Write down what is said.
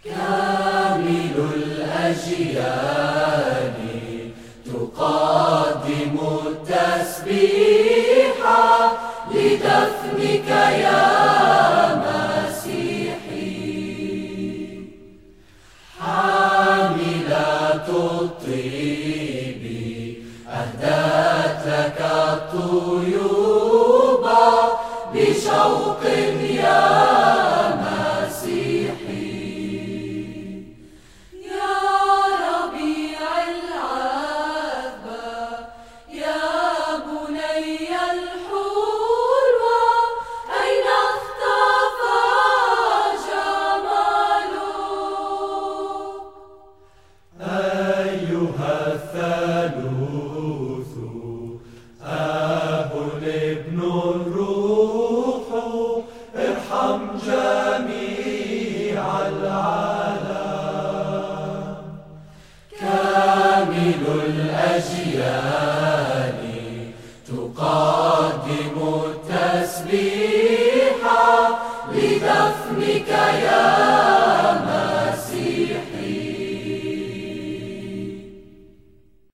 كامل الأجيال تقدم التسبيح لدفنك يا مسيحي. حاملة الطيب أهدت لك الطيوب بشوق يا مسيحي. يا ربيع العذبة يا بني الحلوة أين اختفى جمالك؟ أيها الثالوث أب ابن الروح ارحم جميع العالم. كامل الأجيال